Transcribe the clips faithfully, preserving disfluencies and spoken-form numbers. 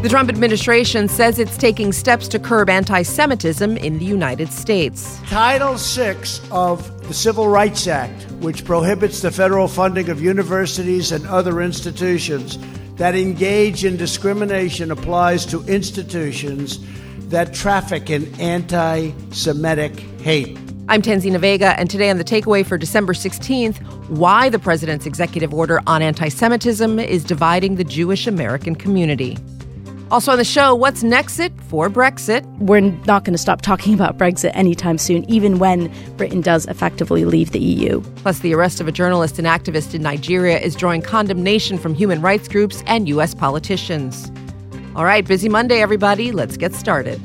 The Trump administration says it's taking steps to curb anti-Semitism in the United States. Title six of the Civil Rights Act, which prohibits the federal funding of universities and other institutions that engage in discrimination, applies to institutions that traffic in anti-Semitic hate. I'm Tanzina Vega, and today on The Takeaway for December sixteenth, why the president's executive order on anti-Semitism is dividing the Jewish American community. Also on the show, what's Nexit for Brexit? We're not going to stop talking about Brexit anytime soon, even when Britain does effectively leave the E U. Plus, the arrest of a journalist and activist in Nigeria is drawing condemnation from human rights groups and U S politicians. All right, busy Monday, everybody. Let's get started.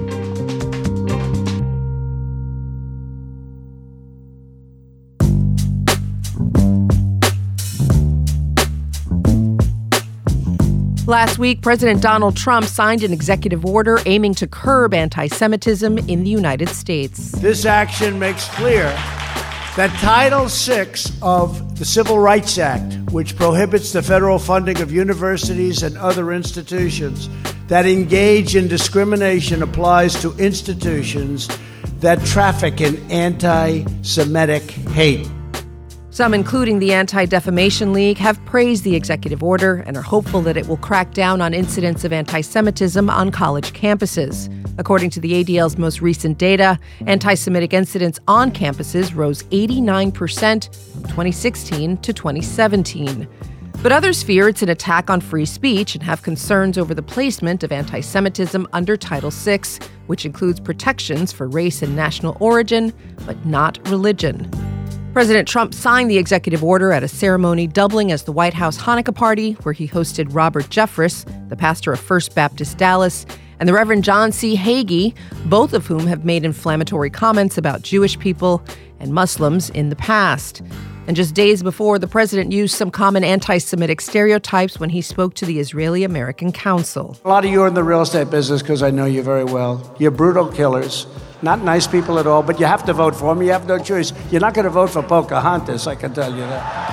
Last week, President Donald Trump signed an executive order aiming to curb anti-Semitism in the United States. This action makes clear that Title six of the Civil Rights Act, which prohibits the federal funding of universities and other institutions that engage in discrimination, applies to institutions that traffic in anti-Semitic hate. Some, including the Anti-Defamation League, have praised the executive order and are hopeful that it will crack down on incidents of anti-Semitism on college campuses. According to the A D L's most recent data, anti-Semitic incidents on campuses rose eighty-nine percent from twenty sixteen to twenty seventeen. But others fear it's an attack on free speech and have concerns over the placement of anti-Semitism under Title six, which includes protections for race and national origin, but not religion. President Trump signed the executive order at a ceremony doubling as the White House Hanukkah party, where he hosted Robert Jeffress, the pastor of First Baptist Dallas, and the Reverend John C. Hagee, both of whom have made inflammatory comments about Jewish people and Muslims in the past. And just days before, the president used some common anti-Semitic stereotypes when he spoke to the Israeli-American Council. A lot of you are in the real estate business because I know you very well. You're brutal killers. Not nice people at all, but you have to vote for them. You have no choice. You're not going to vote for Pocahontas, I can tell you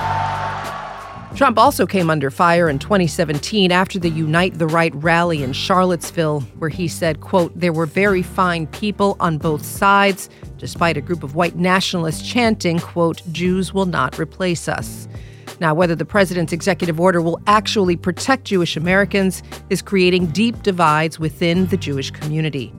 that. Trump also came under fire in twenty seventeen after the Unite the Right rally in Charlottesville, where he said, quote, "There were very fine people on both sides, despite a group of white nationalists chanting, quote, 'Jews will not replace us.'" Now, whether the president's executive order will actually protect Jewish Americans is creating deep divides within the Jewish community.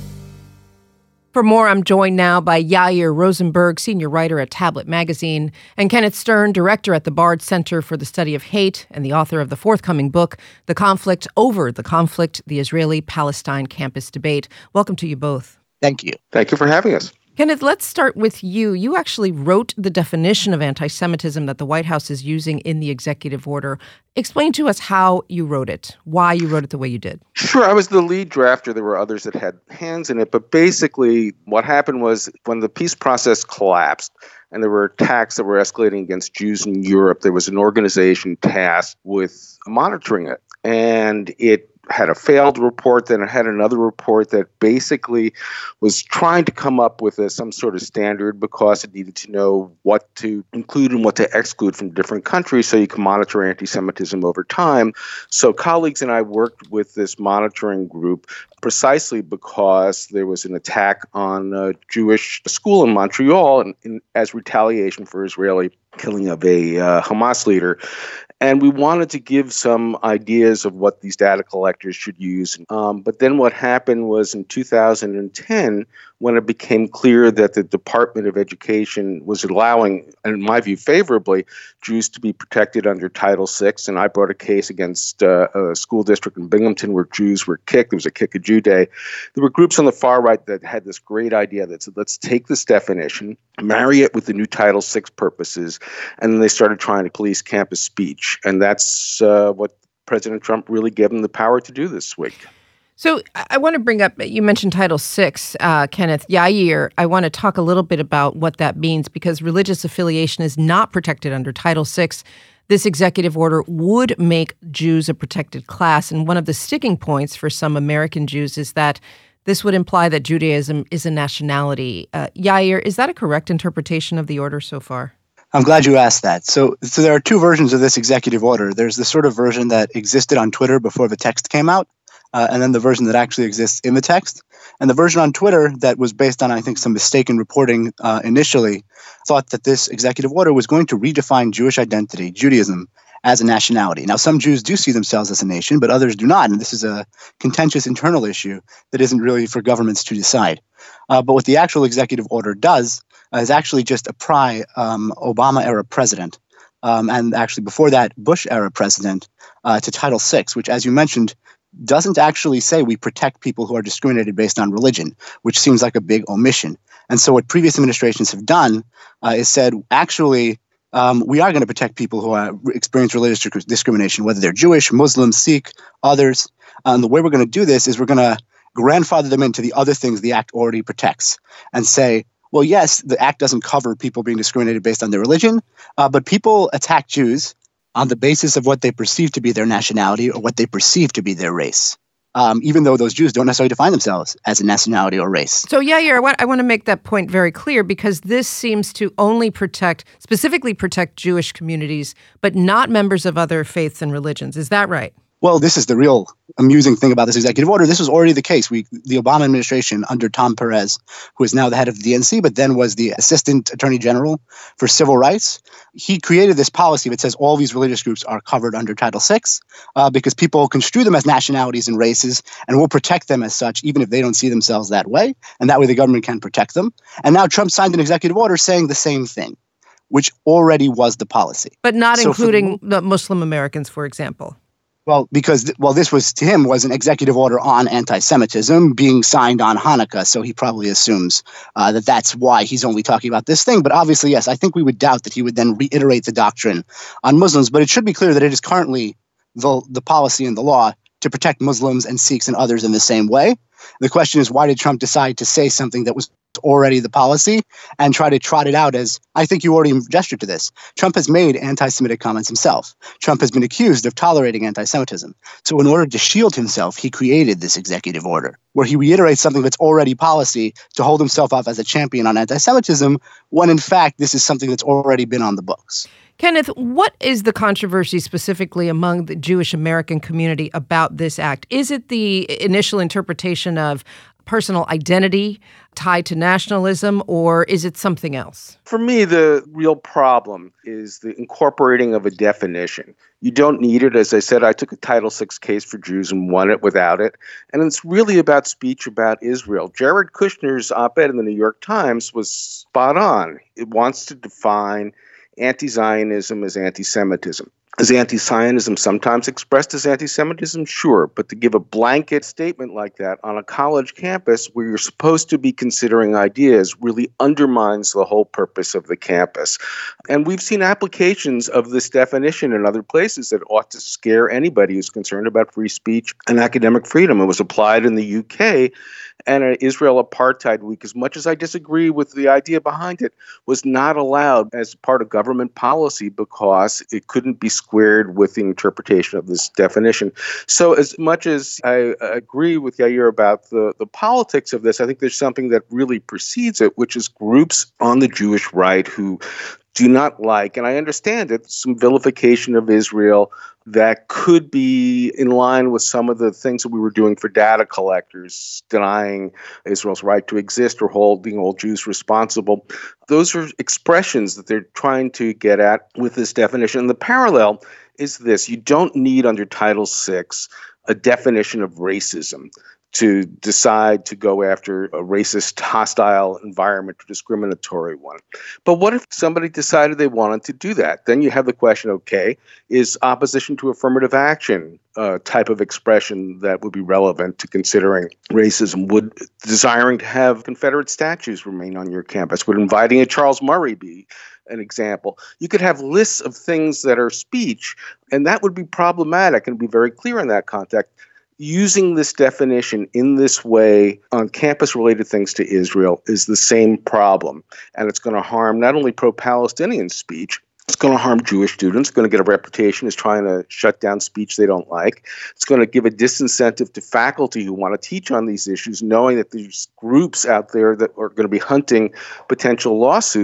For more, I'm joined now by Yair Rosenberg, senior writer at Tablet Magazine, and Kenneth Stern, director at the Bard Center for the Study of Hate and the author of the forthcoming book, The Conflict Over the Conflict, the Israeli-Palestine Campus Debate. Welcome to you both. Thank you. Thank you for having us. Kenneth, let's start with you. You actually wrote the definition of anti-Semitism that the White House is using in the executive order. Explain to us how you wrote it, why you wrote it the way you did. Sure. I was the lead drafter. There were others that had hands in it. But basically, what happened was when the peace process collapsed and there were attacks that were escalating against Jews in Europe, there was an organization tasked with monitoring it. And it had a failed report, then it had another report that basically was trying to come up with a, some sort of standard because it needed to know what to include and what to exclude from different countries so you can monitor anti-Semitism over time. So colleagues and I worked with this monitoring group precisely because there was an attack on a Jewish school in Montreal and, in, as retaliation for Israeli killing of a uh, Hamas leader. And we wanted to give some ideas of what these data collectors should use. Um, but then what happened was in two thousand ten, when it became clear that the Department of Education was allowing, in my view favorably, Jews to be protected under Title six, and I brought a case against uh, a school district in Binghamton where Jews were kicked. There was a Kick a Jew Day. There were groups on the far right that had this great idea that said, let's take this definition, marry it with the new Title six purposes, and then they started trying to police campus speech. And that's uh, what President Trump really gave them the power to do this week. So I want to bring up, you mentioned Title six, uh, Kenneth. Yair, I want to talk a little bit about what that means, because religious affiliation is not protected under Title six. This executive order would make Jews a protected class. And one of the sticking points for some American Jews is that this would imply that Judaism is a nationality. Uh, Yair, is that a correct interpretation of the order so far? I'm glad you asked that. So, so there are two versions of this executive order. There's the sort of version that existed on Twitter before the text came out, uh, and then the version that actually exists in the text. And the version on Twitter that was based on, I think, some mistaken reporting uh, initially thought that this executive order was going to redefine Jewish identity, Judaism, as a nationality. Now, some Jews do see themselves as a nation, but others do not. And this is a contentious internal issue that isn't really for governments to decide. Uh, but what the actual executive order does uh, is actually just apply um, Obama-era president, um, and actually before that, Bush-era president, uh, to Title six, which, as you mentioned, doesn't actually say we protect people who are discriminated based on religion, which seems like a big omission. And so what previous administrations have done uh, is said, actually, um, we are going to protect people who are, experience religious discrimination, whether they're Jewish, Muslim, Sikh, others. Uh, and the way we're going to do this is we're going to grandfather them into the other things the Act already protects and say, well, yes, the Act doesn't cover people being discriminated based on their religion, uh, but people attack Jews on the basis of what they perceive to be their nationality or what they perceive to be their race, um, even though those Jews don't necessarily define themselves as a nationality or race. So, Yair, I want, I want to make that point very clear, because this seems to only protect, specifically protect Jewish communities, but not members of other faiths and religions. Is that right? Well, this is the real amusing thing about this executive order. This was already the case. We, the Obama administration under Tom Perez, who is now the head of the D N C, but then was the Assistant Attorney General for Civil Rights, he created this policy that says all these religious groups are covered under Title six uh, because people construe them as nationalities and races, and we'll protect them as such, even if they don't see themselves that way. And that way the government can protect them. And now Trump signed an executive order saying the same thing, which already was the policy. But not so including for, the Muslim Americans, for example. Well, because, well, this was, to him, was an executive order on anti-Semitism being signed on Hanukkah, so he probably assumes uh, that that's why he's only talking about this thing. But obviously, yes, I think we would doubt that he would then reiterate the doctrine on Muslims. But it should be clear that it is currently the, the policy and the law to protect Muslims and Sikhs and others in the same way. The question is, why did Trump decide to say something that was already the policy and try to trot it out as, I think you already gestured to this. Trump has made anti-Semitic comments himself. Trump has been accused of tolerating anti-Semitism. So in order to shield himself, he created this executive order where he reiterates something that's already policy to hold himself up as a champion on anti-Semitism, when in fact this is something that's already been on the books. Kenneth, what is the controversy specifically among the Jewish American community about this act? Is it the initial interpretation of personal identity tied to nationalism, or is it something else? For me, the real problem is the incorporating of a definition. You don't need it. As I said, I took a Title six case for Jews and won it without it. And it's really about speech about Israel. Jared Kushner's op-ed in the New York Times was spot on. It wants to define anti-Zionism as anti-Semitism. Is anti-Zionism sometimes expressed as anti-Semitism? Sure. But to give a blanket statement like that on a college campus where you're supposed to be considering ideas really undermines the whole purpose of the campus. And we've seen applications of this definition in other places that ought to scare anybody who's concerned about free speech and academic freedom. It was applied in the U K. And an Israel Apartheid Week, as much as I disagree with the idea behind it, was not allowed as part of government policy because it couldn't be squared with the interpretation of this definition. So as much as I agree with Yair about the, the politics of this, I think there's something that really precedes it, which is groups on the Jewish right who do not like, and I understand it, some vilification of Israel that could be in line with some of the things that we were doing for data collectors, denying Israel's right to exist or holding all Jews responsible. Those are expressions that they're trying to get at with this definition. And the parallel is this. You don't need under Title six a definition of racism to decide to go after a racist, hostile environment, or discriminatory one. But what if somebody decided they wanted to do that? Then you have the question, okay, is opposition to affirmative action a type of expression that would be relevant to considering racism? Would desiring to have Confederate statues remain on your campus? Would inviting a Charles Murray be an example? You could have lists of things that are speech, and that would be problematic and be very clear in that context. Using this definition in this way on campus-related things to Israel is the same problem. And it's going to harm not only pro-Palestinian speech, it's going to harm Jewish students, it's going to get a reputation as trying to shut down speech they don't like. It's going to give a disincentive to faculty who want to teach on these issues, knowing that there's groups out there that are going to be hunting potential lawsuits.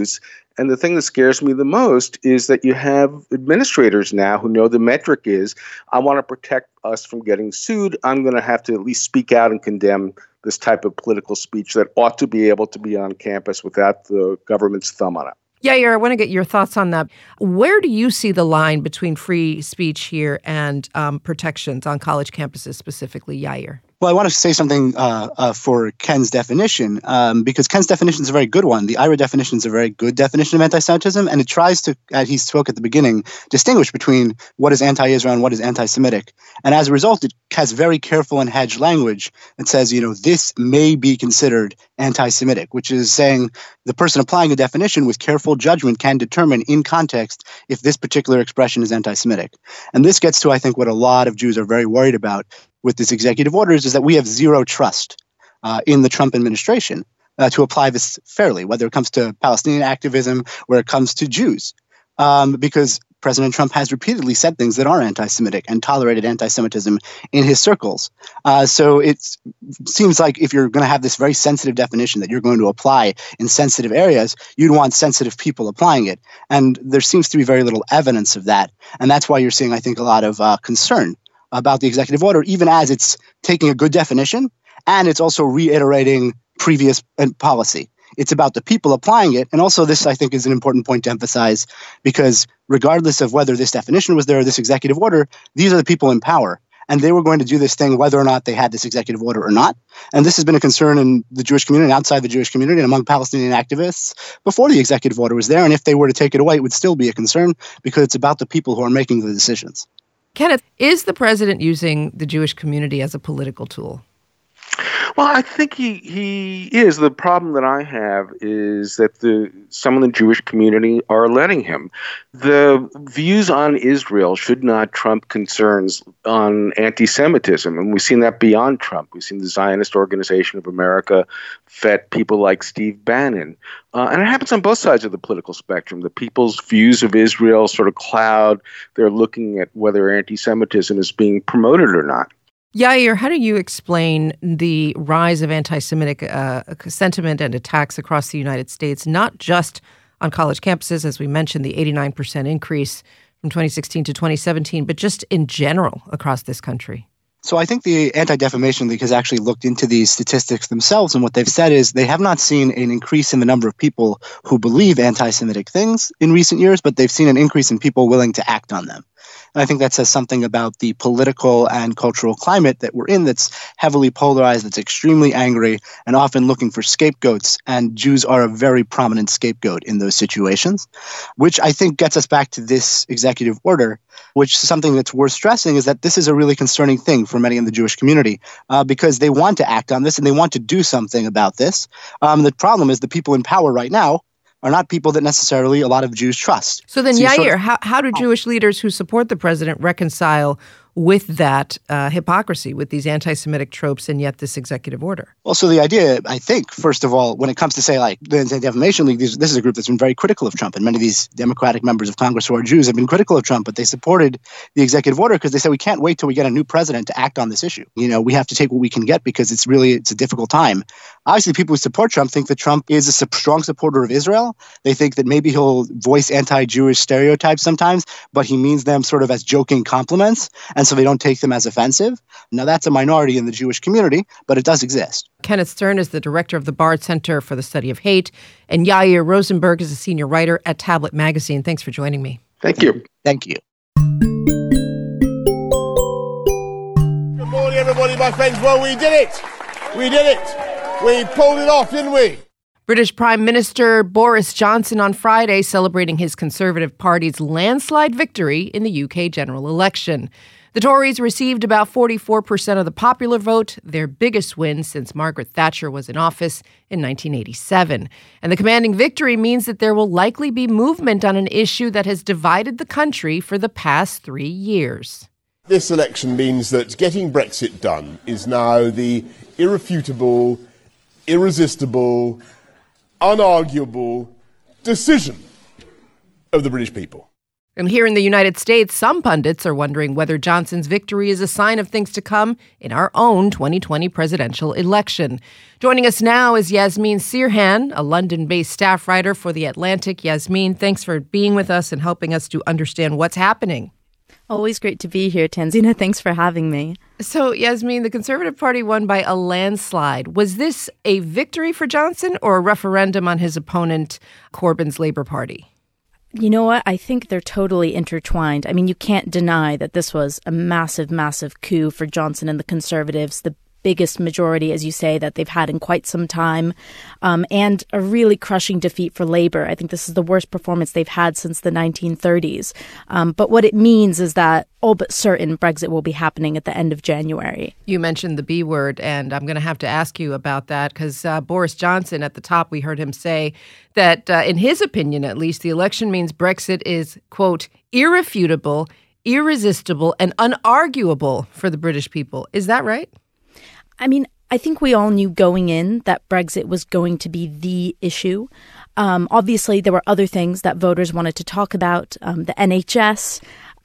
And the thing that scares me the most is that you have administrators now who know the metric is, I want to protect us from getting sued. I'm going to have to at least speak out and condemn this type of political speech that ought to be able to be on campus without the government's thumb on it. Yair, I want to get your thoughts on that. Where do you see the line between free speech here and um, protections on college campuses specifically, Yair? Well, I want to say something uh, uh, for Ken's definition, um, because Ken's definition is a very good one. The I R A definition is a very good definition of anti-Semitism, and it tries to, as he spoke at the beginning, distinguish between what is anti-Israel and what is anti-Semitic. And as a result, it has very careful and hedged language that says, you know, this may be considered anti-Semitic, which is saying the person applying the definition with careful judgment can determine in context if this particular expression is anti-Semitic. And this gets to, I think, what a lot of Jews are very worried about with this executive orders is that we have zero trust uh, in the Trump administration uh, to apply this fairly, whether it comes to Palestinian activism or it comes to Jews, um, because President Trump has repeatedly said things that are anti-Semitic and tolerated anti-Semitism in his circles. Uh, so it seems like if you're going to have this very sensitive definition that you're going to apply in sensitive areas, you'd want sensitive people applying it. And there seems to be very little evidence of that. And that's why you're seeing, I think, a lot of uh, concern about the executive order, even as it's taking a good definition and it's also reiterating previous policy. It's about the people applying it. And also this, I think, is an important point to emphasize, because regardless of whether this definition was there or this executive order, these are the people in power. And they were going to do this thing whether or not they had this executive order or not. And this has been a concern in the Jewish community and outside the Jewish community and among Palestinian activists before the executive order was there. And if they were to take it away, it would still be a concern because it's about the people who are making the decisions. Kenneth, is the president using the Jewish community as a political tool? Well, I think he, he is. The problem that I have is that the some of the Jewish community are letting him. The views on Israel should not trump concerns on anti-Semitism, and we've seen that beyond Trump. We've seen the Zionist Organization of America vet people like Steve Bannon. Uh, and it happens on both sides of the political spectrum. The people's views of Israel sort of cloud. They're looking at whether anti-Semitism is being promoted or not. Yair, how do you explain the rise of anti-Semitic uh, sentiment and attacks across the United States, not just on college campuses, as we mentioned, the eighty-nine percent increase from twenty sixteen to twenty seventeen, but just in general across this country? So I think the Anti-Defamation League has actually looked into these statistics themselves, and what they've said is they have not seen an increase in the number of people who believe anti-Semitic things in recent years, but they've seen an increase in people willing to act on them. And I think that says something about the political and cultural climate that we're in that's heavily polarized, that's extremely angry, and often looking for scapegoats. And Jews are a very prominent scapegoat in those situations, which I think gets us back to this executive order, which is something that's worth stressing is that this is a really concerning thing for many in the Jewish community uh, because they want to act on this and they want to do something about this. Um, the problem is the people in power right now are not people that necessarily a lot of Jews trust. So then, so Yair, sort of, how, how do Jewish leaders who support the president reconcile with that uh, hypocrisy, with these anti-Semitic tropes and yet this executive order? Well, so the idea, I think, first of all, when it comes to, say, like the Anti-Defamation League, this, this is a group that's been very critical of Trump. And many of these Democratic members of Congress who are Jews have been critical of Trump, but they supported the executive order because they said we can't wait till we get a new president to act on this issue. You know, we have to take what we can get because it's really, it's a difficult time. Obviously, people who support Trump think that Trump is a strong supporter of Israel. They think that maybe he'll voice anti-Jewish stereotypes sometimes, but he means them sort of as joking compliments. And so they don't take them as offensive. Now, that's a minority in the Jewish community, but it does exist. Kenneth Stern is the director of the Bard Center for the Study of Hate, and Yair Rosenberg is a senior writer at Tablet Magazine. Thanks for joining me. Thank you. Thank you. Good morning, everybody, my friends. Well, we did it. We did it. We pulled it off, didn't we? British Prime Minister Boris Johnson on Friday celebrating his Conservative Party's landslide victory in the U K general election. The Tories received about forty-four percent of the popular vote, their biggest win since Margaret Thatcher was in office in nineteen eighty-seven. And the commanding victory means that there will likely be movement on an issue that has divided the country for the past three years. This election means that getting Brexit done is now the irrefutable, irresistible, unarguable decision of the British people. And here in the United States, some pundits are wondering whether Johnson's victory is a sign of things to come in our own twenty twenty presidential election. Joining us now is Yasmeen Sirhan, a London-based staff writer for The Atlantic. Yasmeen, thanks for being with us and helping us to understand what's happening. Always great to be here, Tanzina. Thanks for having me. So, Yasmeen, the Conservative Party won by a landslide. Was this a victory for Johnson or a referendum on his opponent, Corbyn's Labour Party? You know what? I think they're totally intertwined. I mean, you can't deny that this was a massive, massive coup for Johnson and the Conservatives, the biggest majority, as you say, that they've had in quite some time, um, and a really crushing defeat for Labour. I think this is the worst performance they've had since the nineteen thirties. Um, but what it means is that all but certain Brexit will be happening at the end of January. You mentioned the B word, and I'm going to have to ask you about that because uh, Boris Johnson, at the top, we heard him say that, uh, in his opinion at least, the election means Brexit is, quote, irrefutable, irresistible, and unarguable for the British people. Is that right? I mean, I think we all knew going in that Brexit was going to be the issue. Um, obviously, there were other things that voters wanted to talk about, um, the N H S,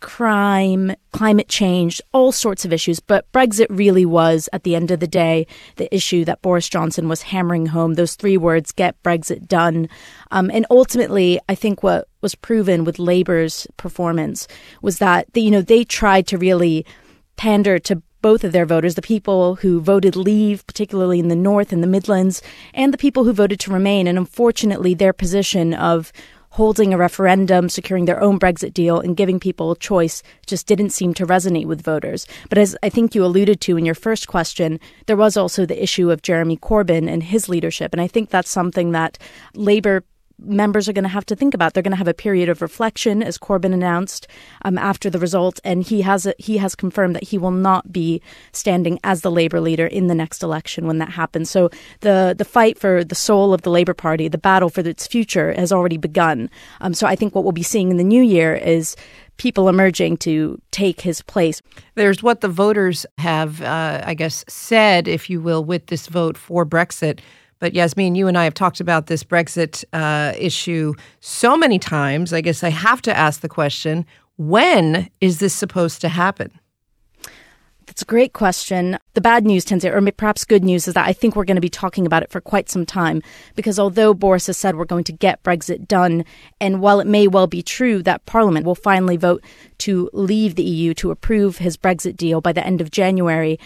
crime, climate change, all sorts of issues. But Brexit really was, at the end of the day, the issue that Boris Johnson was hammering home. Those three words, get Brexit done. Um, and ultimately, I think what was proven with Labour's performance was that, they, you know, they tried to really pander to both of their voters, the people who voted leave, particularly in the North and the Midlands, and the people who voted to remain. And unfortunately, their position of holding a referendum, securing their own Brexit deal, and giving people a choice just didn't seem to resonate with voters. But as I think you alluded to in your first question, there was also the issue of Jeremy Corbyn and his leadership. And I think that's something that Labour members are going to have to think about. They're going to have a period of reflection, as Corbyn announced um, after the result, and he has a, he has confirmed that he will not be standing as the Labour leader in the next election when that happens. So the the fight for the soul of the Labour Party, the battle for its future, has already begun. Um, so I think what we'll be seeing in the new year is people emerging to take his place. There's what the voters have, uh, I guess, said, if you will, with this vote for Brexit. But Yasmeen, you and I have talked about this Brexit uh, issue so many times. I guess I have to ask the question, when is this supposed to happen? That's a great question. The bad news, Tanzania, or perhaps good news, is that I think we're going to be talking about it for quite some time. Because although Boris has said we're going to get Brexit done, and while it may well be true that Parliament will finally vote to leave the E U, to approve his Brexit deal by the end of January,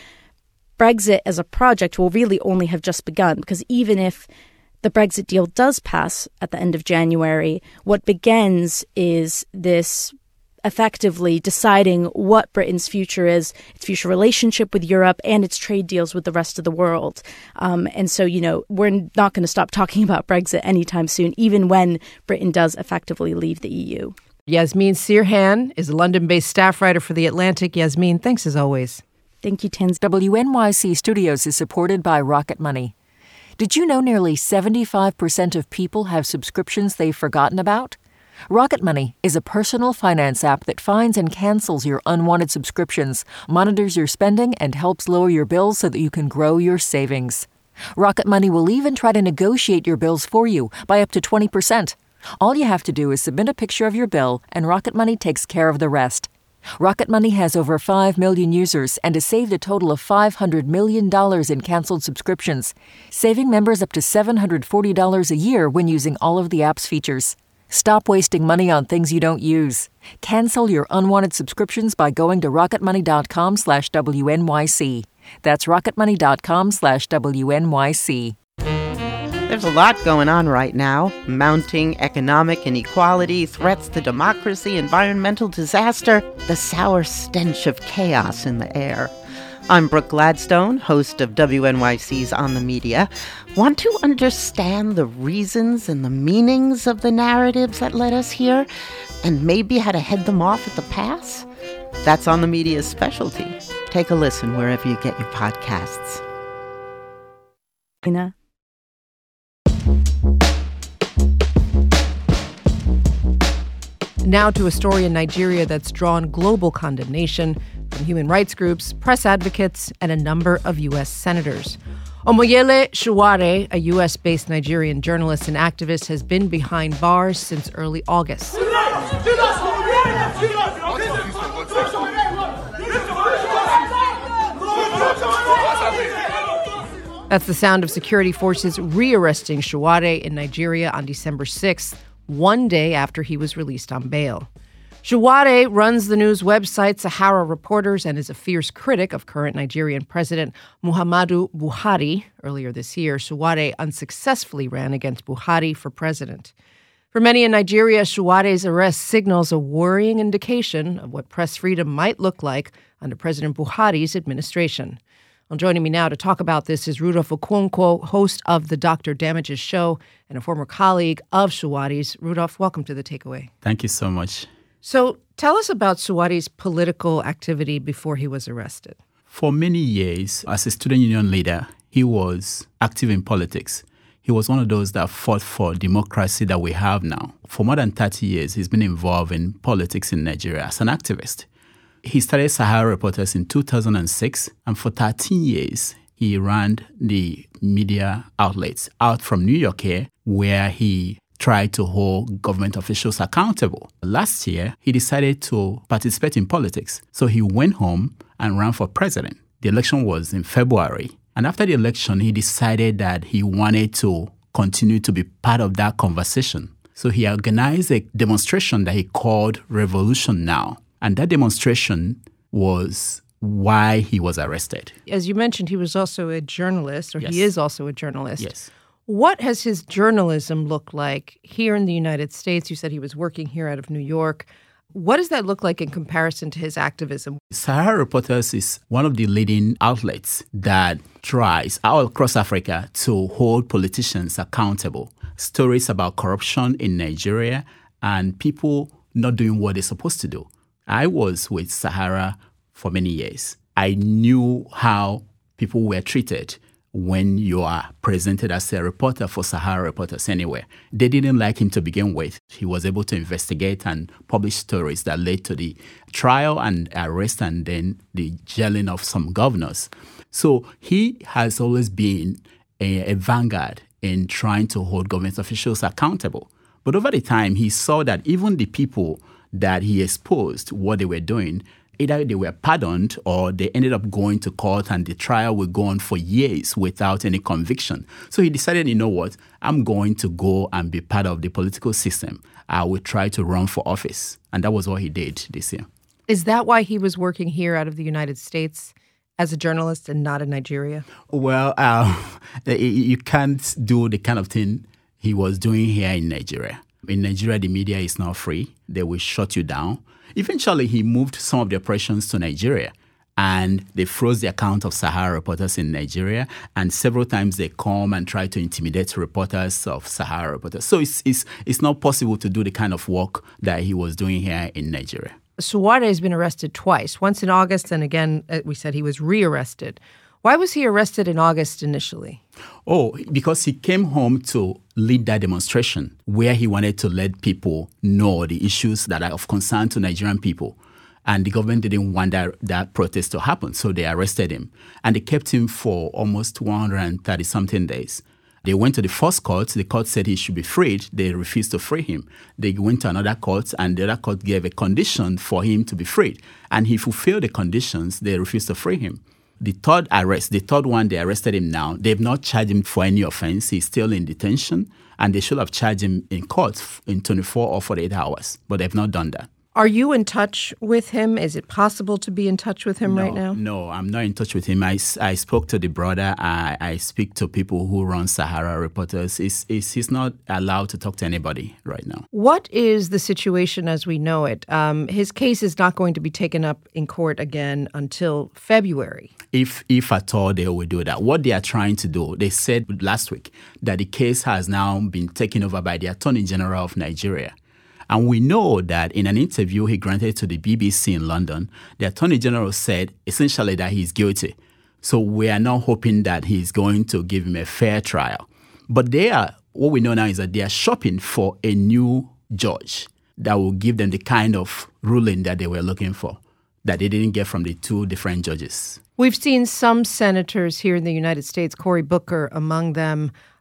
Brexit as a project will really only have just begun, because even if the Brexit deal does pass at the end of January, what begins is this effectively deciding what Britain's future is, its future relationship with Europe and its trade deals with the rest of the world. Um, and so, you know, we're not going to stop talking about Brexit anytime soon, even when Britain does effectively leave the E U. Yasmeen Sirhan is a London-based staff writer for The Atlantic. Yasmeen, thanks as always. Thank you, Tins. W N Y C Studios is supported by Rocket Money. Did you know nearly seventy-five percent of people have subscriptions they've forgotten about? Rocket Money is a personal finance app that finds and cancels your unwanted subscriptions, monitors your spending, and helps lower your bills so that you can grow your savings. Rocket Money will even try to negotiate your bills for you by up to twenty percent. All you have to do is submit a picture of your bill, and Rocket Money takes care of the rest. Rocket Money has over five million users and has saved a total of five hundred million dollars in canceled subscriptions, saving members up to seven hundred forty dollars a year when using all of the app's features. Stop wasting money on things you don't use. Cancel your unwanted subscriptions by going to rocketmoney.com slash WNYC. That's rocketmoney.com slash WNYC. There's a lot going on right now. Mounting economic inequality, threats to democracy, environmental disaster, the sour stench of chaos in the air. I'm Brooke Gladstone, host of W N Y C's On the Media. Want to understand the reasons and the meanings of the narratives that led us here, and maybe how to head them off at the pass? That's On the Media's specialty. Take a listen wherever you get your podcasts. Ina. Now to a story in Nigeria that's drawn global condemnation from human rights groups, press advocates, and a number of U S senators. Omoyele Shuware, a U S-based Nigerian journalist and activist, has been behind bars since early August. That's the sound of security forces rearresting Shuare in Nigeria on December sixth, one day after he was released on bail. Shuare runs the news website Sahara Reporters and is a fierce critic of current Nigerian President Muhammadu Buhari. Earlier this year, Shuare unsuccessfully ran against Buhari for president. For many in Nigeria, Shuare's arrest signals a worrying indication of what press freedom might look like under President Buhari's administration. Well, joining me now to talk about this is Rudolph Okonkwo, host of the Doctor Damages Show and a former colleague of Shuare's. Rudolph, welcome to The Takeaway. Thank you so much. So tell us about Shuare's political activity before he was arrested. For many years, as a student union leader, he was active in politics. He was one of those that fought for democracy that we have now. For more than thirty years, he's been involved in politics in Nigeria as an activist. He started Sahara Reporters in two thousand six, and for thirteen years, he ran the media outlets out from New York here, where he tried to hold government officials accountable. Last year, he decided to participate in politics, so he went home and ran for president. The election was in February, and after the election, he decided that he wanted to continue to be part of that conversation. So he organized a demonstration that he called Revolution Now. And that demonstration was why he was arrested. As you mentioned, he was also a journalist, or Yes. he is also a journalist. Yes. What has his journalism looked like here in the United States? You said he was working here out of New York. What does that look like in comparison to his activism? Sahara Reporters is one of the leading outlets that tries all across Africa to hold politicians accountable. Stories about corruption in Nigeria and people not doing what they're supposed to do. I was with Sahara for many years. I knew how people were treated when you are presented as a reporter for Sahara Reporters anywhere. They didn't like him to begin with. He was able to investigate and publish stories that led to the trial and arrest and then the jailing of some governors. So he has always been a, a vanguard in trying to hold government officials accountable. But over the time, he saw that even the people that he exposed what they were doing, either they were pardoned or they ended up going to court and the trial would go on for years without any conviction. So he decided, you know what, I'm going to go and be part of the political system. I will try to run for office. And that was what he did this year. Is that why he was working here out of the United States as a journalist and not in Nigeria? Well, uh, you can't do the kind of thing he was doing here in Nigeria. In Nigeria, the media is not free. They will shut you down. Eventually, he moved some of the operations to Nigeria, and they froze the account of Sahara Reporters in Nigeria, and several times they come and try to intimidate reporters of Sahara Reporters. So it's, it's, it's not possible to do the kind of work that he was doing here in Nigeria. Shuare has been arrested twice, once in August, and again, we said he was rearrested. Why was he arrested in August initially? Oh, because he came home to lead that demonstration where he wanted to let people know the issues that are of concern to Nigerian people. And the government didn't want that, that protest to happen, so they arrested him. And they kept him for almost one hundred thirty-something days. They went to the first court. The court said he should be freed. They refused to free him. They went to another court, and the other court gave a condition for him to be freed. And he fulfilled the conditions. They refused to free him. The third arrest, the third one, they arrested him now. They've not charged him for any offense. He's still in detention, and they should have charged him in court in twenty-four or forty-eight hours, but they've not done that. Are you in touch with him? Is it possible to be in touch with him no, right now? No, I'm not in touch with him. I, I spoke to the brother. I, I speak to people who run Sahara Reporters. He's, he's, he's not allowed to talk to anybody right now. What is the situation as we know it? Um, his case is not going to be taken up in court again until February. If, if at all they will do that. What they are trying to do, they said last week that the case has now been taken over by the Attorney General of Nigeria. And we know that in an interview he granted to the B B C in London, the Attorney General said essentially that he's guilty. So we are now hoping that he's going to give him a fair trial. But they are, what we know now is that they are shopping for a new judge that will give them the kind of ruling that they were looking for, that they didn't get from the two different judges. We've seen some senators here in the United States, Cory Booker among them,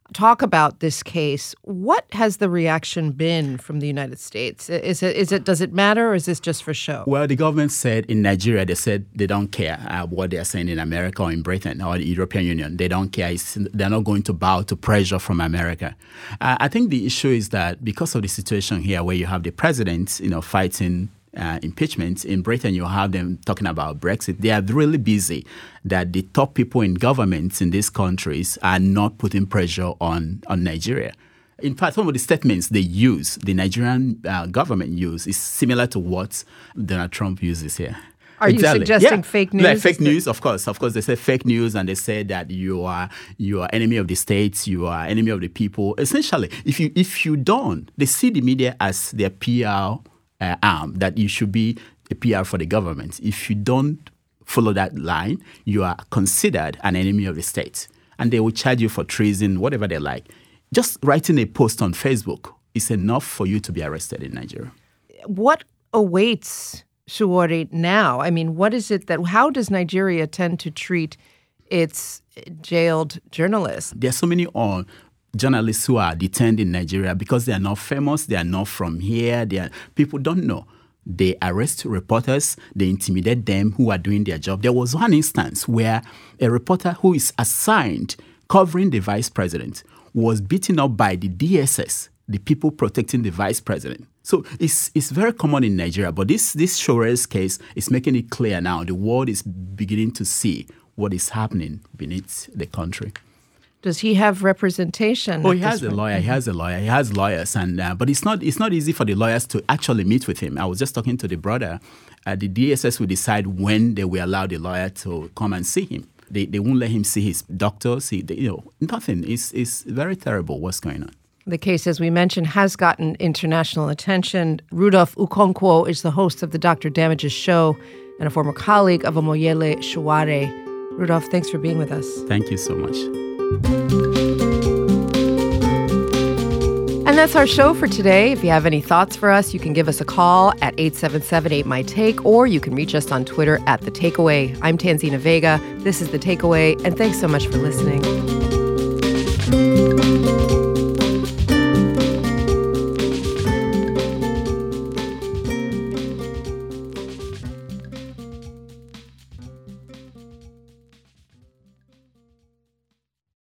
talk about this case. What has the reaction been from the United States? Is it, is it, does it matter, or is this just for show? Well, the government said in Nigeria, they said they don't care uh, what they're saying in America or in Britain or the European Union. They don't care. It's, they're not going to bow to pressure from America. Uh, I think the issue is that because of the situation here where you have the president, you know, fighting Uh, impeachment. In Britain, you have them talking about Brexit. They are really busy that the top people in governments in these countries are not putting pressure on, on Nigeria. In fact, some of the statements they use, the Nigerian uh, government use, is similar to what Donald Trump uses here. Are exactly. you suggesting yeah. fake news? Like fake news, of course. Of course, they say fake news, and they say that you are you are enemy of the states, you are enemy of the people. Essentially, if you if you don't, they see the media as their P R Uh, arm, that you should be a P R for the government. If you don't follow that line, you are considered an enemy of the state. And they will charge you for treason, whatever they like. Just writing a post on Facebook is enough for you to be arrested in Nigeria. What awaits Sowore now? I mean, what is it that, how does Nigeria tend to treat its jailed journalists? There are so many on. journalists who are detained in Nigeria because they are not famous, they are not from here, they are, people don't know. They arrest reporters, they intimidate them who are doing their job. There was one instance where a reporter who is assigned covering the vice president was beaten up by the D S S, the people protecting the vice president. So it's it's very common in Nigeria, but this, this Sowore's case is making it clear now. The world is beginning to see what is happening beneath the country. Does he have representation? Oh, he has a lawyer. He has a lawyer. He has lawyers, and uh, but it's not it's not easy for the lawyers to actually meet with him. I was just talking to the brother. Uh, the D S S will decide when they will allow the lawyer to come and see him. They they won't let him see his doctor. See, they, you know, nothing. It's it's very terrible what's going on. The case, as we mentioned, has gotten international attention. Rudolph Okonkwo is the host of the Doctor Damages show and a former colleague of Omoyele Sowore. Rudolph, thanks for being with us. Thank you so much. And that's our show for today. If you have any thoughts for us, you can give us a call at eight seven seven, eight, M Y, TAKE, or you can reach us on Twitter at The Takeaway. I'm Tanzina Vega. This is The Takeaway, and thanks so much for listening.